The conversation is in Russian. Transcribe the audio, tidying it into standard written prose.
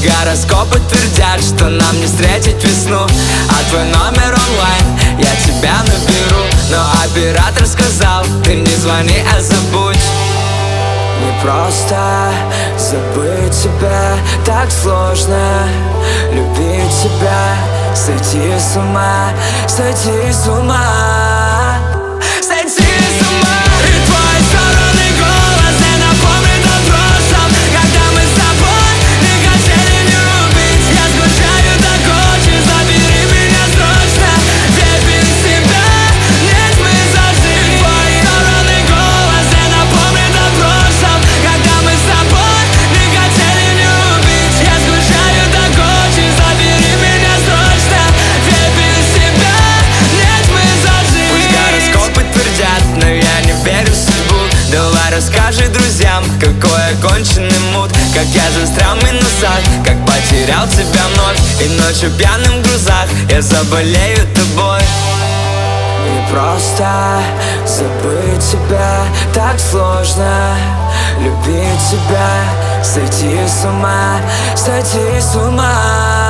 Гороскопы твердят, что нам не встретить весну. А твой номер онлайн, я тебя наберу. Но оператор сказал, ты не звони, а забудь. Не просто забыть тебя, так сложно любить тебя. Сойти с ума, сойти с ума, сойти с ума. И твой сонный голос не напомнит о прошлом, когда мы с тобой не хотели не любить. Я скучаю так очень, забери меня срочно, где без тебя нет мы зажили. Твой сонный голос не напомнит о прошлом, когда мы с тобой не хотели не любить. Я скучаю так очень, забери меня срочно, где без тебя нет мы зажили. Пусть гороскопы твердят, но я не верю в судьбу. Давай расскажи друзьям, какой оконченный мут. Как я застрял в минусах, как потерял тебя вновь. И ночью пьяным в грузах я заболею тобой. Не просто забыть тебя, так сложно любить тебя. Сойти с ума, сойти с ума.